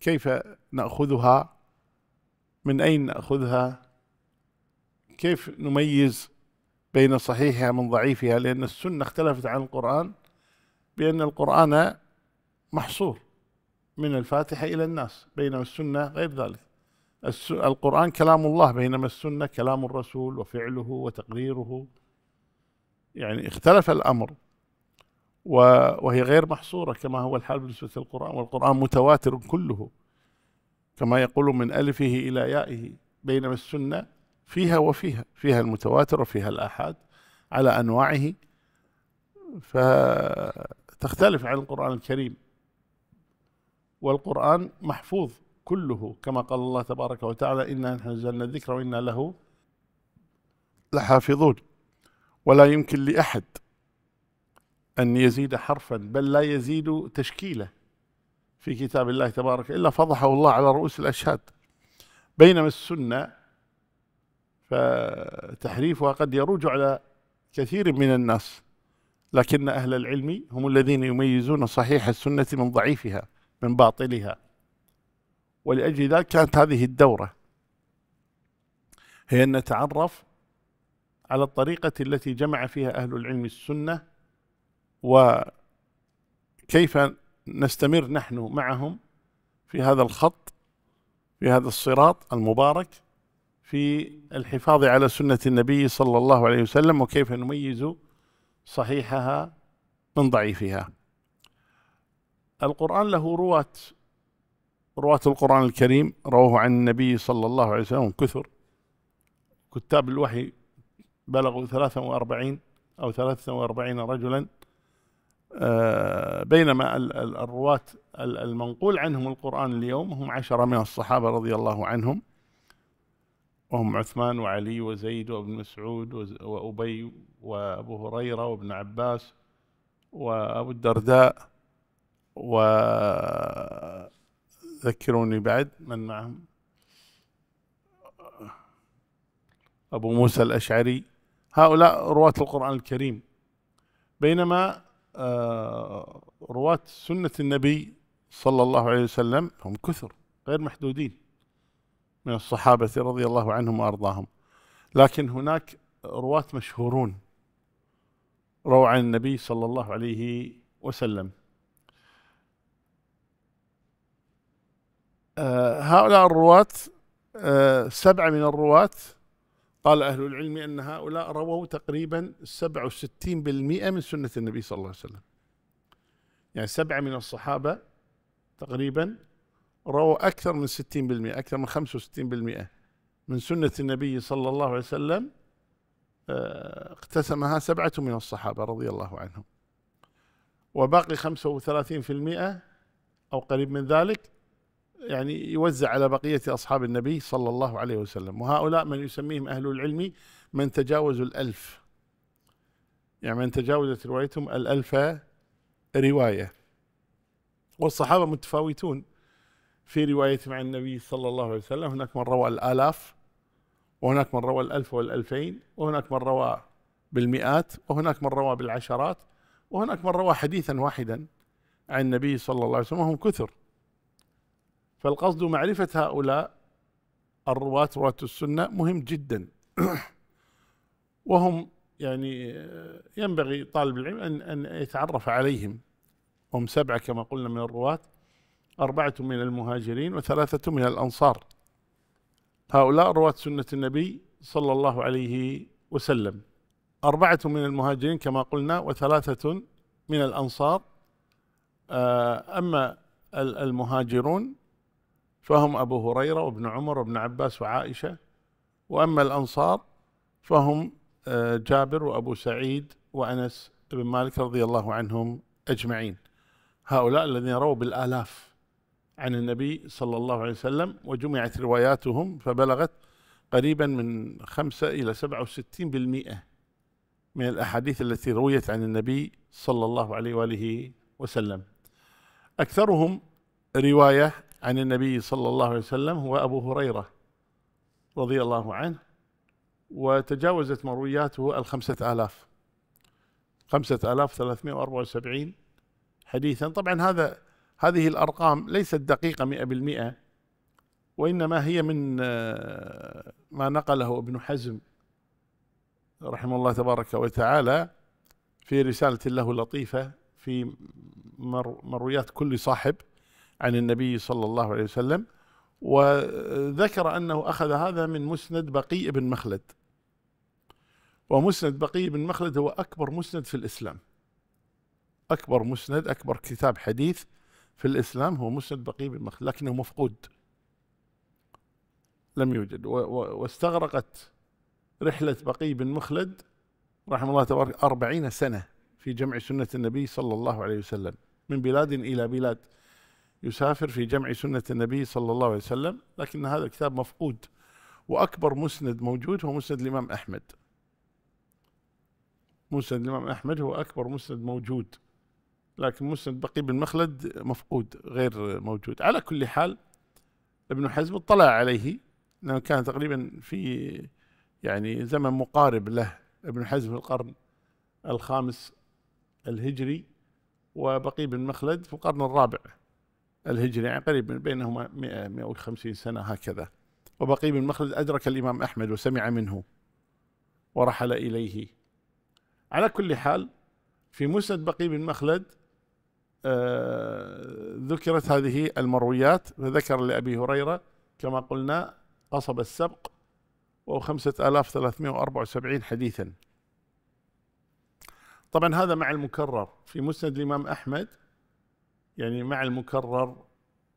كيف نأخذها؟ من أين نأخذها؟ كيف نميز بين صحيحها من ضعيفها؟ لأن السنة اختلفت عن القرآن بأن القرآن محصور من الفاتحة إلى الناس، بينما السنة غير ذلك. القرآن كلام الله، بينما السنة كلام الرسول وفعله وتقريره. يعني اختلف الأمر، وهي غير محصورة كما هو الحال بالنسبة للقرآن، والقرآن متواتر كله كما يقول من ألفه إلى يائه، بينما السنة فيها وفيها، فيها المتواتر وفيها الآحاد على أنواعه، فتختلف عن القرآن الكريم. والقرآن محفوظ كله كما قال الله تبارك وتعالى: إنا نحن نزلنا الذكر وإنا له لحافظون. ولا يمكن لأحد أن يزيد حرفا، بل لا يزيد تشكيله في كتاب الله تبارك إلا فضحه الله على رؤوس الأشهاد. بينما السنة فتحريفها قد يروج على كثير من الناس، لكن أهل العلم هم الذين يميزون صحيح السنة من ضعيفها، من باطلها. ولأجل ذلك كانت هذه الدورة هي أن نتعرف على الطريقة التي جمع فيها أهل العلم السنة، وكيف نستمر نحن معهم في هذا الخط، في هذا الصراط المبارك، في الحفاظ على سنة النبي صلى الله عليه وسلم، وكيف نميز صحيحها من ضعيفها. القرآن له رواة القرآن الكريم رواه عن النبي صلى الله عليه وسلم كثر. كتاب الوحي بلغوا 43 أو 43 رجلا، بينما الرواة المنقول عنهم القرآن اليوم هم 10 من الصحابة رضي الله عنهم، وهم عثمان وعلي وزيد وابن مسعود وأبي وأبو هريرة وابن عباس وأبو الدرداء، وذكروني بعد من معهم، أبو موسى الأشعري. هؤلاء رواة القرآن الكريم. بينما رواة سنة النبي صلى الله عليه وسلم هم كثر غير محدودين من الصحابة رضي الله عنهم وأرضاهم، لكن هناك رواة مشهورون رووا عن النبي صلى الله عليه وسلم. هؤلاء الرواة 7 من الرواة قال أهل العلم أن هؤلاء رووا تقريبا 67% من سنة النبي صلى الله عليه وسلم. يعني 7 من الصحابة تقريبا رووا أكثر من 60%، أكثر من 65% من سنة النبي صلى الله عليه وسلم، اقتسمها 7 من الصحابة رضي الله عنهم، وباقي 35% أو قريب من ذلك يعني يوزع على بقية أصحاب النبي صلى الله عليه وسلم. وهؤلاء من يسميهم أهل العلم من تجاوزوا 1000، يعني من تجاوزت روايتهم 1000 رواية. والصحابة متفاوتون في روايتهم عن النبي صلى الله عليه وسلم، هناك من روى 1000، وهناك من روى 1000 و2000، وهناك من روى بالمئات، وهناك من روى بالعشرات، وهناك من روى حديثا واحدا عن النبي صلى الله عليه وسلم، وهم كثر. فالقصد معرفة هؤلاء الرواة، رواة السنة، مهم جدا. وهم يعني ينبغي طالب العلم أن يتعرف عليهم. هم 7 كما قلنا من الرواة، 4 من المهاجرين و3 من الأنصار. هؤلاء رواة سنة النبي صلى الله عليه وسلم. 4 من المهاجرين كما قلنا و3 من الأنصار. أما المهاجرون فهم أبو هريرة وابن عمر وابن عباس وعائشة، وأما الأنصار فهم جابر وأبو سعيد وأنس بن مالك رضي الله عنهم أجمعين. هؤلاء الذين رووا بالآلاف عن النبي صلى الله عليه وسلم، وجمعت رواياتهم فبلغت قريبا من 5 إلى 67% من الأحاديث التي رويت عن النبي صلى الله عليه وآله وسلم. أكثرهم رواية عن النبي صلى الله عليه وسلم هو أبو هريرة رضي الله عنه، وتجاوزت مروياته 5000، 5374 حديثا. طبعا هذه الأرقام ليست دقيقة 100%، وإنما هي من ما نقله ابن حزم رحمه الله تبارك وتعالى في رسالة له لطيفة في مرويات كل صاحب عن النبي صلى الله عليه وسلم، وذكر أنه أخذ هذا من مسند بقي بن مخلد. ومسند بقي بن مخلد هو أكبر مسند في الإسلام، أكبر مسند، أكبر كتاب حديث في الإسلام هو مسند بقي بن مخلد، لكنه مفقود، لم يوجد. واستغرقت رحلة بقي بن مخلد رحمه الله تبارك 40 سنة في جمع سنة النبي صلى الله عليه وسلم، من بلاد إلى بلاد يسافر في جمع سنة النبي صلى الله عليه وسلم، لكن هذا الكتاب مفقود. وأكبر مسند موجود هو مسند الإمام أحمد، مسند الإمام أحمد هو أكبر مسند موجود، لكن مسند بقي بن مخلد مفقود غير موجود. على كل حال ابن حزم اطلع عليه، لأنه كان تقريبا في يعني زمن مقارب له، ابن حزم في القرن الخامس الهجري، وبقي بن مخلد في القرن الرابع الهجري، يعني قريب بينهما 150 سنة هكذا. وبقي بن مخلد أدرك الإمام أحمد وسمع منه ورحل إليه. على كل حال في مسند بقي بن مخلد ذكرت هذه المرويات، فذكر لأبي هريرة كما قلنا قصب السبق، وهو 5374 حديثا. طبعا هذا مع المكرر. في مسند الإمام أحمد يعني مع المكرر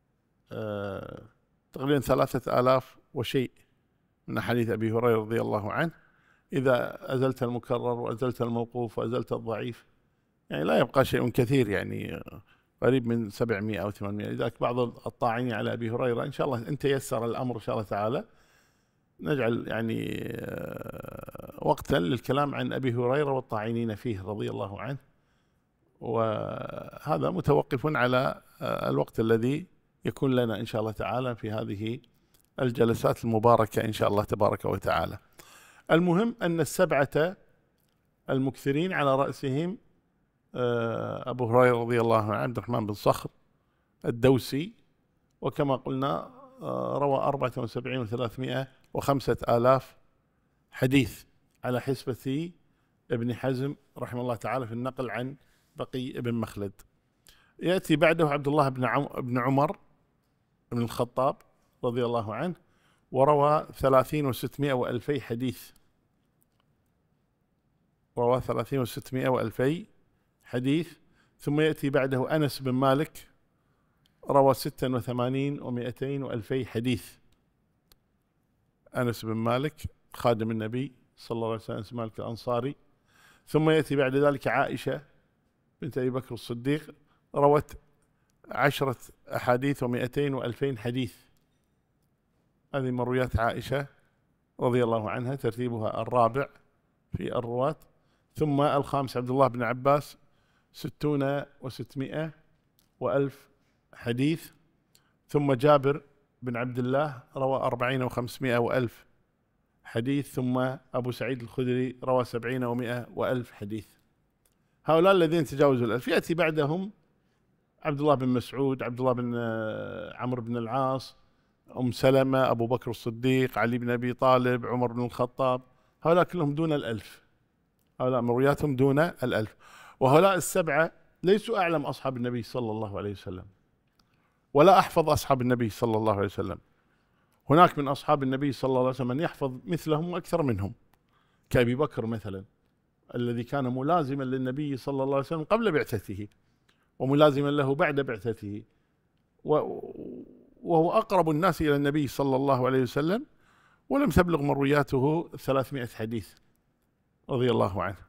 تقريبا 3000 وشيء من حديث أبي هريرة رضي الله عنه، إذا أزلت المكرر وأزلت الموقوف وأزلت الضعيف يعني لا يبقى شيء كثير، يعني قريب من 700 أو 800. لذلك بعض الطاعنين على أبي هريرة إن شاء الله إن تيسر الأمر إن شاء الله تعالى نجعل يعني وقتا للكلام عن أبي هريرة والطاعنين فيه رضي الله عنه، وهذا متوقف على الوقت الذي يكون لنا إن شاء الله تعالى في هذه الجلسات المباركة إن شاء الله تبارك وتعالى. المهم أن السبعة المكثرين على رأسهم أبو هريرة رضي الله عنه عبد الرحمن بن صخر الدوسي، وكما قلنا روى 74,305 حديث على حسبة ابن حزم رحمه الله تعالى في النقل عن بقي بن مخلد. يأتي بعده عبد الله بن عمر بن الخطاب رضي الله عنه، وروى 30,600 حديث، روى 30,600 حديث. ثم يأتي بعده أنس بن مالك روى 86,200 حديث. أنس بن مالك خادم النبي صلى الله عليه وسلم، أنس بن مالك الأنصاري. ثم يأتي بعد ذلك عائشة بنت أبي بكر الصديق روت 10 أحاديث و200,000 حديث. هذه مرويات عائشة رضي الله عنها، ترتيبها الرابع في الرواة. ثم الخامس عبد الله بن عباس 60,600 حديث. ثم جابر بن عبد الله روى 40,500 حديث. ثم أبو سعيد الخدري روى 70,100 حديث. هؤلاء الذين تجاوزوا 1000. يأتي بعدهم عبد الله بن مسعود، عبد الله بن عمرو بن العاص، أم سلمة، أبو بكر الصديق، علي بن أبي طالب، عمر بن الخطاب. هؤلاء كلهم دون 1000، هؤلاء مروياتهم دون 1000. وهؤلاء السبعة ليسوا أعلم أصحاب النبي صلى الله عليه وسلم، ولا أحفظ أصحاب النبي صلى الله عليه وسلم. هناك من أصحاب النبي صلى الله عليه وسلم من يحفظ مثلهم وأكثر منهم، كأبي بكر مثلا الذي كان ملازما للنبي صلى الله عليه وسلم قبل بعثته، وملازما له بعد بعثته، وهو أقرب الناس إلى النبي صلى الله عليه وسلم، ولم تبلغ مروياته 300 حديث رضي الله عنه.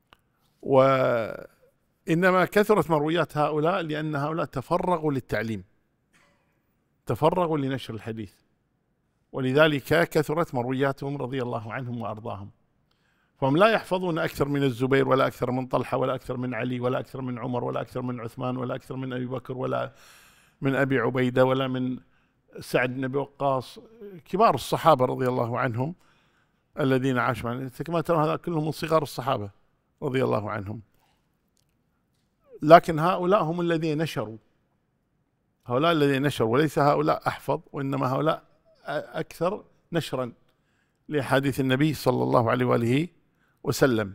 وإنما كثرت مرويات هؤلاء لأن هؤلاء تفرغوا للتعليم، تفرغوا لنشر الحديث، ولذلك كثرت مروياتهم رضي الله عنهم وأرضاهم. فهم لا يحفظون أكثر من الزبير، ولا أكثر من طلحة، ولا أكثر من علي، ولا أكثر من عمر، ولا أكثر من عثمان، ولا أكثر من أبي بكر، ولا من أبي عبيدة، ولا من سعد بن أبي وقاص، كبار الصحابة رضي الله عنهم الذين عاشوا معنا. كما ترون هذا كلهم من صغار الصحابة رضي الله عنهم، لكن هؤلاء هم الذين نشروا هؤلاء الذين نشروا، وليس هؤلاء أحفظ، وإنما هؤلاء أكثر نشرا لأحاديث النبي صلى الله عليه وآله وسلم.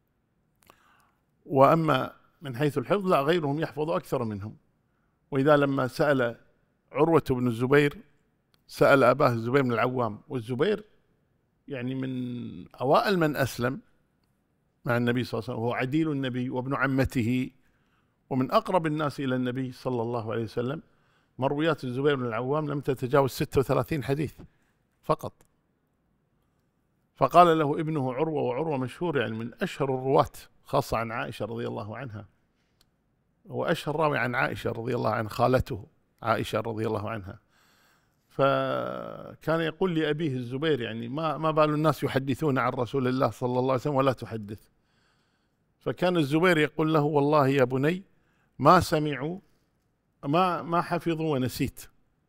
وأما من حيث الحفظ لا، غيرهم يحفظ أكثر منهم. وإذا لما سأل عروة بن الزبير، سأل أباه الزبير بن العوام، والزبير يعني من أوائل من أسلم مع النبي صلى الله عليه وسلم، وهو عديل النبي وابن عمته ومن أقرب الناس إلى النبي صلى الله عليه وسلم. مرويات الزبير بن العوام لم تتجاوز 36 حديث فقط. فقال له ابنه عروة، وعروة مشهور يعني من أشهر الرواة خاصة عن عائشة رضي الله عنها، هو أشهر راوي عن عائشة رضي الله عنها، خالته عائشة رضي الله عنها. فكان يقول لأبيه الزبير يعني ما بال الناس يحدثون عن رسول الله صلى الله عليه وسلم ولا تحدث. فكان الزبير يقول له والله يا بني ما سمعوا، ما حفظوا ونسيت،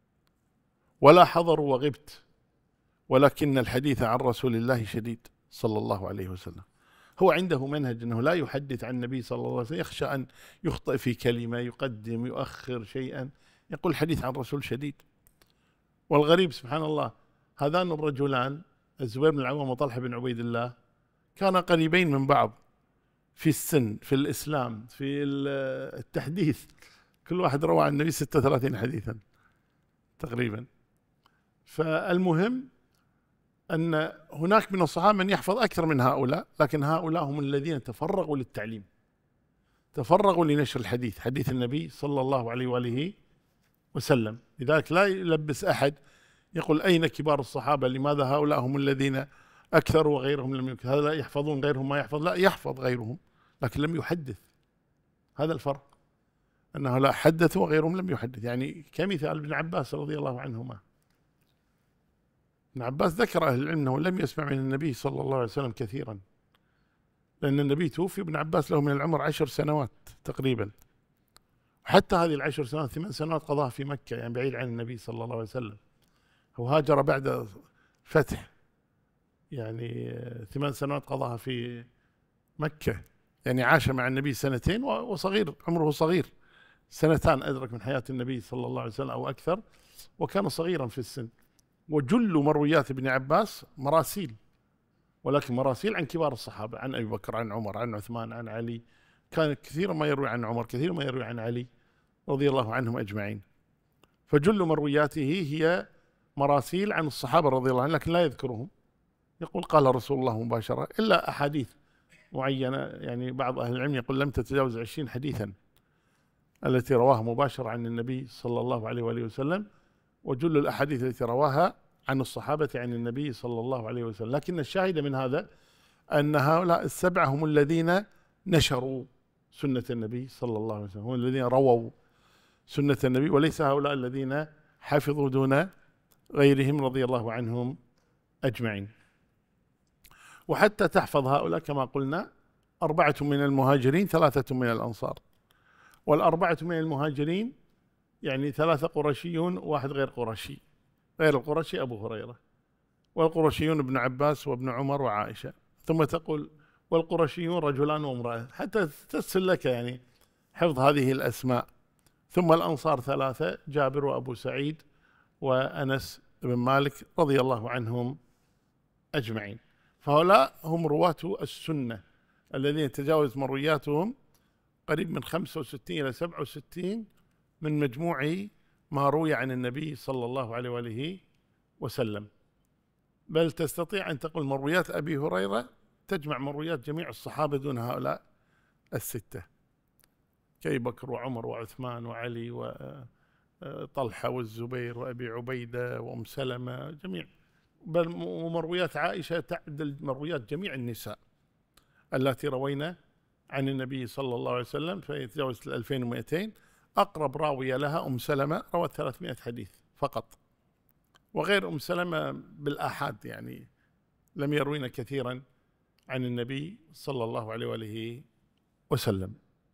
ولا حضروا وغبت، ولكن الحديث عن رسول الله شديد صلى الله عليه وسلم. هو عنده منهج أنه لا يحدث عن النبي صلى الله عليه وسلم، يخشى أن يخطئ في كلمة، يقدم يؤخر شيئا، يقول الحديث عن الرسول شديد. والغريب سبحان الله، هذان الرجلان الزبير بن العوام وطلحة بن عبيد الله كانا قريبين من بعض في السن، في الإسلام، في التحديث، كل واحد روى عن النبي 36 حديثا تقريبا. فالمهم أن هناك من الصحابة من يحفظ أكثر من هؤلاء، لكن هؤلاء هم الذين تفرغوا للتعليم، تفرغوا لنشر الحديث، حديث النبي صلى الله عليه وآله وسلم. لذلك لا يلبس أحد يقول أين كبار الصحابة، لماذا هؤلاء هم الذين أكثروا وغيرهم لم يكثر، هذا لا يحفظون غيرهم ما يحفظ، لا يحفظ غيرهم لكن لم يحدث. هذا الفرق، أنه لا حدث وغيرهم لم يحدث. يعني كمثال ابن عباس رضي الله عنهما، ابن عباس ذكر أهل العلم أنه لم يسمع من النبي صلى الله عليه وسلم كثيرا، لأن النبي توفي ابن عباس له من العمر 10 سنوات تقريبا، حتى هذه ال10 سنوات 8 سنوات قضاها في مكة، يعني بعيد عن النبي صلى الله عليه وسلم. هو هاجر بعد فتح، يعني 8 سنوات قضاها في مكة، يعني عاش مع النبي 2 وصغير، عمره صغير، 2 أدرك من حياة النبي صلى الله عليه وسلم أو أكثر، وكان صغيرا في السن. وجل مرويات ابن عباس مراسيل، ولكن مراسيل عن كبار الصحابة، عن أبي بكر، عن عمر، عن عثمان، عن علي. كان كثيرا ما يروي عن عمر، كثيرا ما يروي عن علي رضي الله عنهم أجمعين. فجل مروياته هي مراسيل عن الصحابة رضي الله عنهم، لكن لا يذكرهم، يقول قال رسول الله مباشرة، إلا أحاديث معينة، يعني بعض أهل العلم يقول لم تتجاوز 20 حديثا التي رواها مباشرة عن النبي صلى الله عليه وآله وسلم، وجل الأحاديث التي رواها عن الصحابة عن النبي صلى الله عليه وسلم. لكن الشاهد من هذا أن هؤلاء السبعة هم الذين نشروا سنة النبي صلى الله عليه وسلم، هم الذين رووا سنة النبي، وليس هؤلاء الذين حفظوا دون غيرهم رضي الله عنهم أجمعين. وحتى تحفظ هؤلاء كما قلنا 4 من المهاجرين 3 من الأنصار، وال4 من المهاجرين يعني 3 قرشيون وواحد غير قرشي، غير القرشي أبو هريرة، والقرشيون ابن عباس وابن عمر وعائشة، ثم تقول والقرشيون رجلان وامرأة، حتى تسهل لك يعني حفظ هذه الأسماء. ثم الأنصار 3، جابر وأبو سعيد وأنس بن مالك رضي الله عنهم أجمعين. فهؤلاء هم رواة السنة الذين تجاوز مروياتهم قريب من 65 إلى 67 من مجموع ما روي عن النبي صلى الله عليه وآله وسلم. بل تستطيع أن تقول مرويات أبي هريرة تجمع مرويات جميع الصحابة دون هؤلاء ال6، كأبي بكر وعمر وعثمان وعلي وطلحة والزبير وأبي عبيدة وأم سلمة جميع. بل ومرويات عائشة تعدل مرويات جميع النساء التي روينا عن النبي صلى الله عليه وسلم، فيتجاوز 2200. أقرب راوية لها أم سلمة روت 300 حديث فقط، وغير أم سلمة بالآحاد، يعني لم يروين كثيرا عن النبي صلى الله عليه وآله وسلم.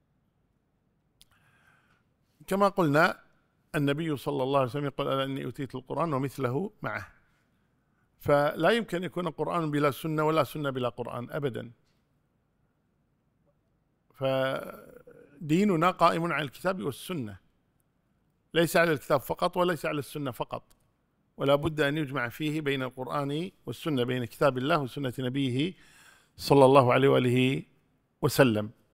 كما قلنا النبي صلى الله عليه وسلم يقول ألا إني أوتيت القرآن ومثله معه، فلا يمكن يكون القرآن بلا سنة ولا سنة بلا قرآن أبدا. فديننا قائم على الكتاب والسنة، ليس على الكتاب فقط وليس على السنة فقط، ولا بد أن يجمع فيه بين القرآن والسنة، بين كتاب الله وسنة نبيه صلى الله عليه وآله وسلم.